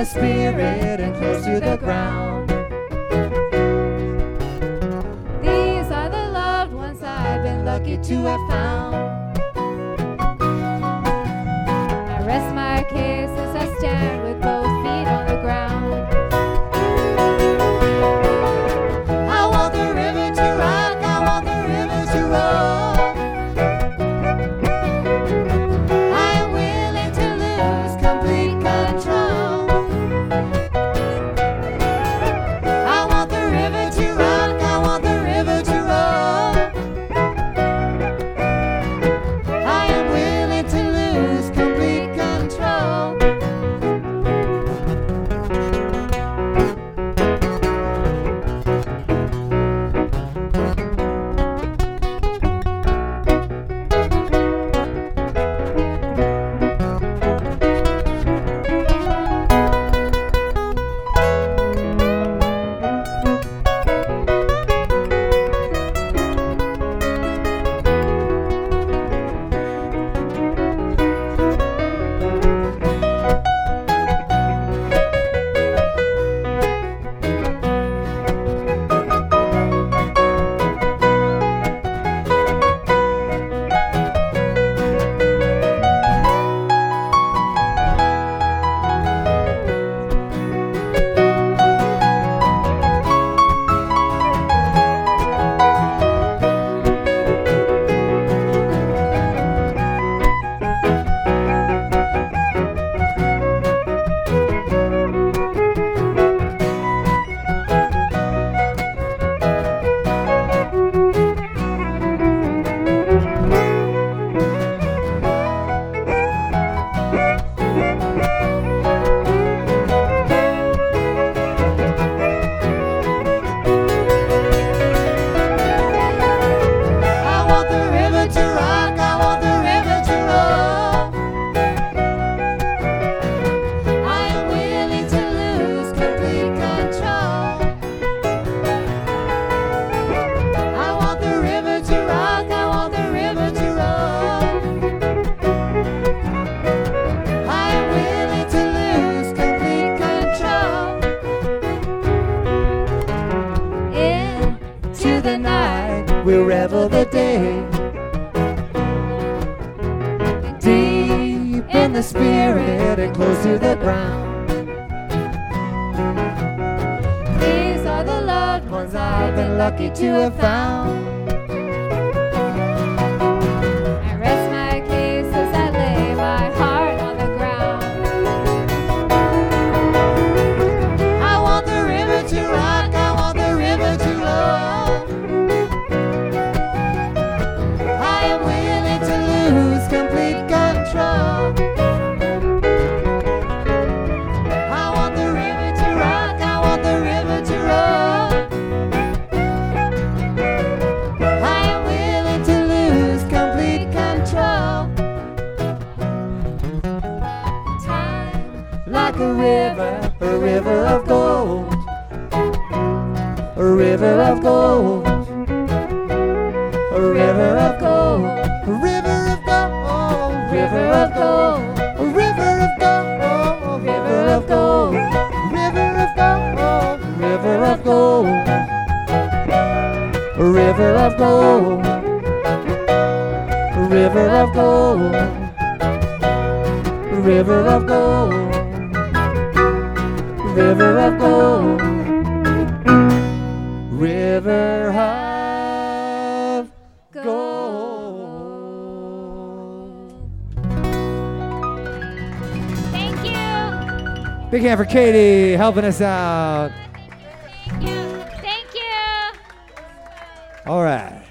spirit and close to the ground. These are the loved ones I've been lucky to have found. I rest my case as I stand with both feet on the ground. I want the river to rock, I want the river to roll. I am willing to lose complete control. I want the river to rock, I want the river to roll. I am willing to lose complete control. I want the river to rock, I want the river to roll. I am willing to lose complete control. I want the river to rock, I want the river to roll. I am willing to lose complete control. Into the night, we'll revel the day. Deep in the spirit and close to the ground. These are the loved ones I've been lucky to have found. I rest my case as I lay my heart on the ground. I want the river to rock, I want the river to roll. I am willing to lose complete control. I want the river to rock, I want the river to roll. I am willing to lose complete control. Time Like a river of gold. A river of gold. A river of gold. A river of gold. River of gold. A river of gold. River of gold. River of gold. River of gold. A river of gold. A river of gold. A river of gold. River of gold. River of gold. Thank you. Big hand for Katie helping us out. Thank you. Thank you. All right.